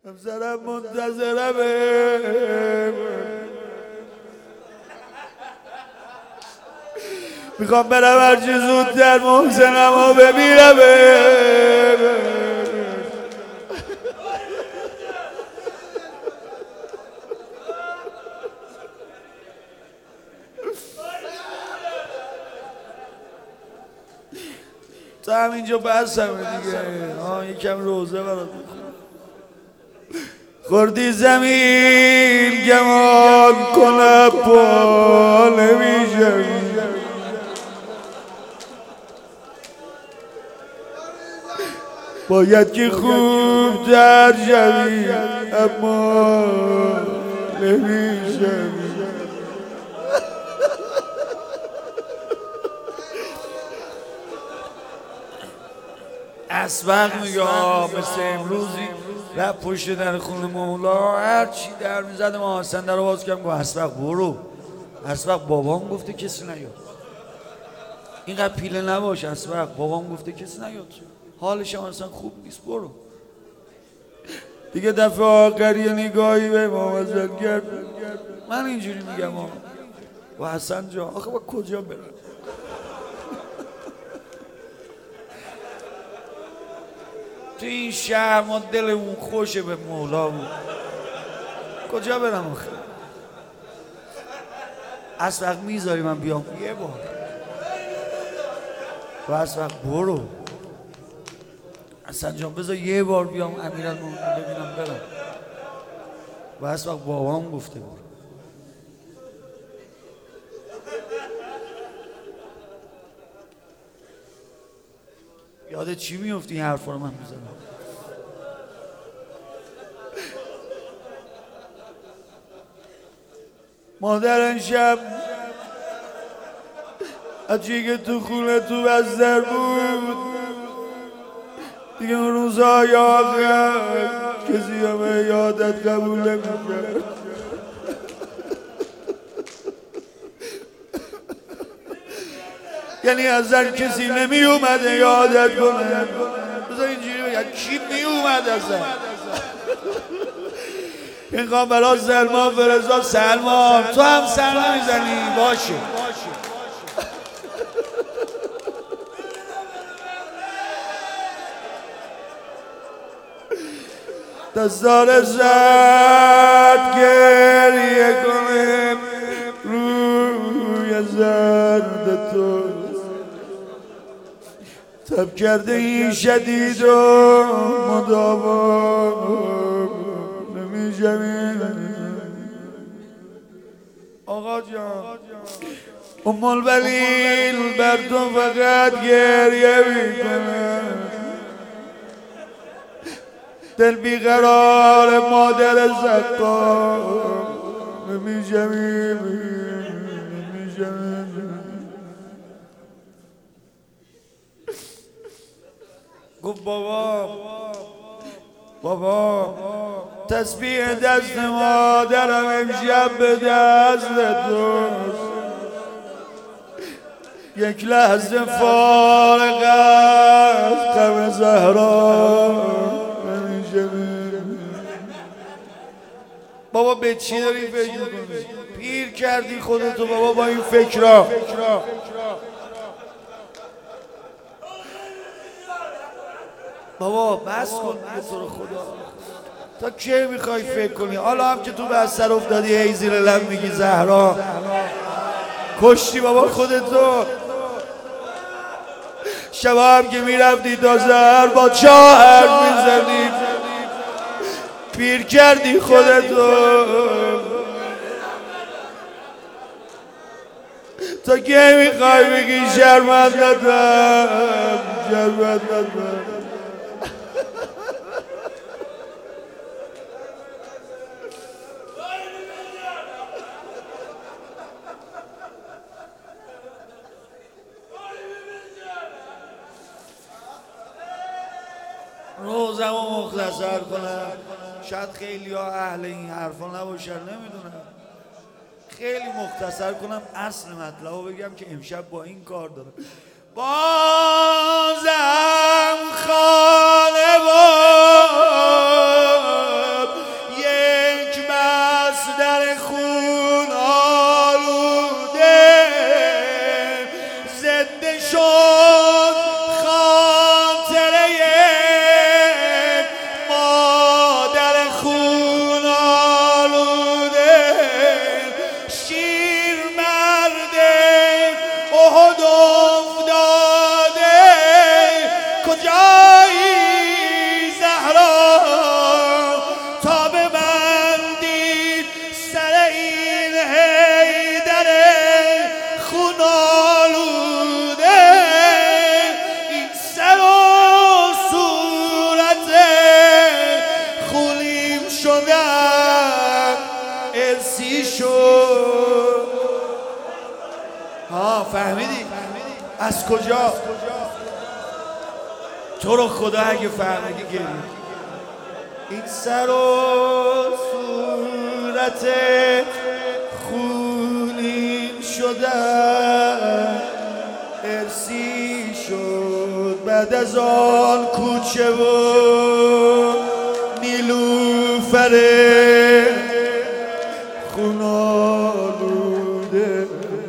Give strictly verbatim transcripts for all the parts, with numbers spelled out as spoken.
همسرم منتظرمه، میخوام برم هرچی زودتر محسنم رو ببینم. تا همینجا بسمه دیگه. آه یکم روزه برات خوردی زمین گمان کنه پا نمیشه، باید که خوب در شوی اما نمیشه. اسبق میگه مثل امروزی رفت پشت در خونه مولا، هر چی در میزد ما حسن در رو باز کردم گفت اسبق برو. اسبق بابام گفته کسی نیاد، اینقدر پیله نباش. اسبق بابام گفته کسی نیاد، حالش هم اصلا خوب نیست، برو. دیگه دفعه آخری نگاهی به ما زد کرد. من اینجوری میگم آقا و حسن جان آخه با کجا برم؟ تو این شهر ما دلمون خوشه به مولا بود، کجا برم آخه؟ اسبق میذاری من بیام یه بار؟ و اسبق برو. حسن جان بذار یه بار بیام امیرالمومنین ببینم برم. و اسبق بابام گفته برو. یادت چی میفتی این حرفا رو من میزنم؟ مادرن شب اچی که تو خونه تو بستر بود دیگه اون روزهای آخر کسی همه یادت قبول نمیکرد. یعنی ازن کسی نمی اومده یادت کنه. بذار اینجوری بگم کی می اومد ازن؟ این خوام برای سلمان فرزاد. سلمان تو هم سر نمیزنی؟ باشه دستار زد گریه کنه روی زرد تو، تب کرده این شدید و مداوم نمیشه. آقا جان ام البلیل بر تو فقط گریه میکنه، دل بیقرار مادر زکا نمیشه نمیشه. گفت بابا بابا تسبیح دست مادرم امشب به دست توست، یک لحظه فارغ از غم زهرا نمیشه. بابا به چی داری فکر میکنی؟ پیر کردی خودتو بابا با این فکرها. بابا بس کن به تو رو خدا، تا کی میخوای فکر کنی؟ حالا هم که تو به اثر افتادی هی زیر لب میگی زهرا، کشتی بابا خودتو. شبا هم که میرفتی تا زهر با چاه حرف میزنی، پیر کردی خودتو. تا کی میخوای بگی شرمندتم شرمندتم؟ روزم رو مختصر کنم، شاید خیلی ها اهل این حرفا نباشن نمیدونم، خیلی مختصر کنم اصل مطلب رو بگم که امشب با این کار دارم. بازم خانه با شدن ارسی شد. ها فهمیدی؟ از کجا؟ تو رو خدا اگه فهمیدی گریه. این سر و صورت خونین شدن ارسی شد بعد از آن کوچه و نیلوفر خونالوده.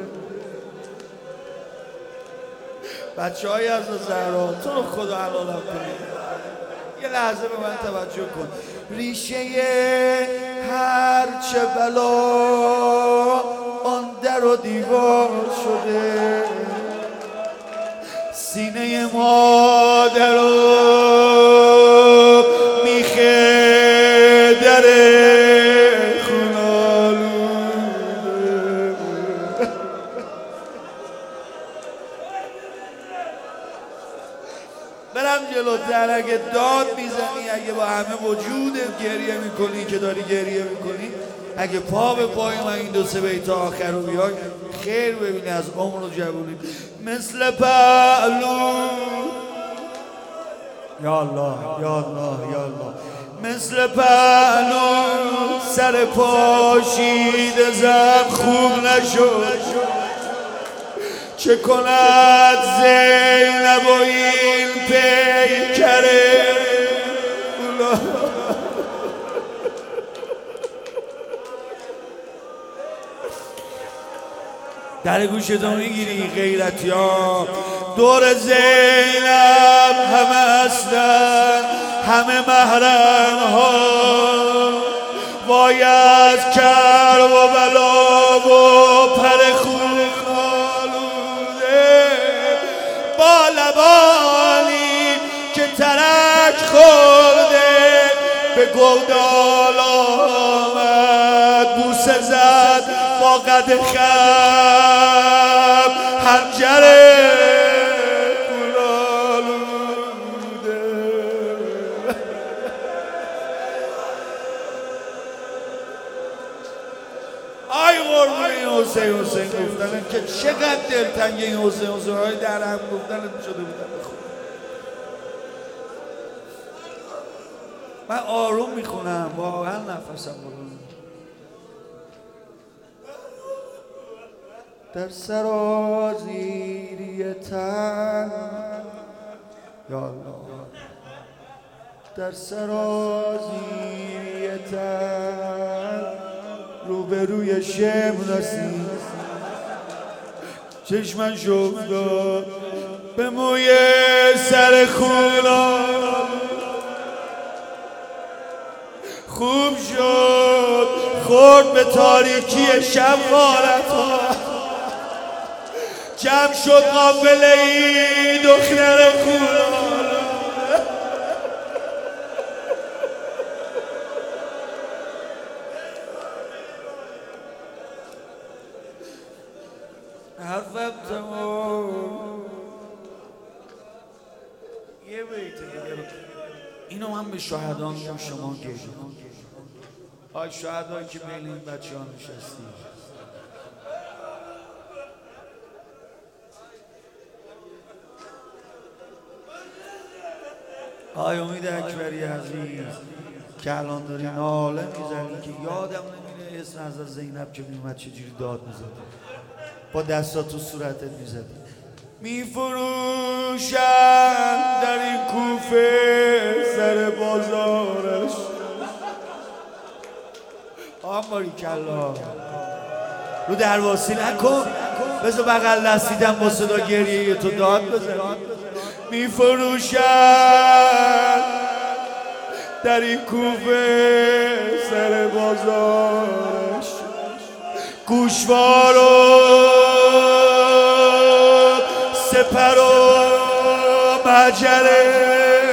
بچه های از زهرا تو رو خدا حلالم کنید یه لحظه به من توجه کن. ریشه هر چه بلا آن در و دیوار شده سینه مادر و میخه در خونالوده. برم جلوتر اگه داد میزنی اگه با همه وجودت گریه میکنی که داری گریه میکنی اگه پا به پای من این دو سه بیت آخر رو بیای خیر ببینی از عمر و جوونی مثل پهلو یا الله یا الله یا الله مثل پهلو سر پاشیده زم خوب نشد چه کند زینب و این پیکره. در گوشتو میگیری غیرتی ها دور زینب همه هستن همه محرم ها وای از کر و بلا و پر خون آلوده با لبانی که ترک خورده به گودال آمد بوسه زد با قد خم حنجره گلالوده. آی قربون این حسین حسین گفتن که چقدر دلتنگ این حسین حسین های در هم گفتن شده بودن. من آروم میخونم واقعا نفسم بودم در سرازیری تن یا الله در سرازیری تن روبروی شم رسید چشمن شفتاد به موی سر خونا خوب شد خورد به تاریکی شب غارت ها جمع شد قافله ای دختر خونا حرفم تمام یه بیت دیگه اینو من به شهدا میگم شما گریه آی شهدایی که بین این بچه ها نشستی آی امید اکبری عزیز که الان داری ناله میزنی که یادم نمیره اسم از زینب که میومد چجوری داد میزد با دستا تو صورتت میزد میفروشن در این کوفه سر بازارش آماری کلا رو درواسی نکن بذار بغل دستیدم با صدا گریه تو داد بزن میفروشن در این کوفه سر بازارش گوشوار و سپر و مجره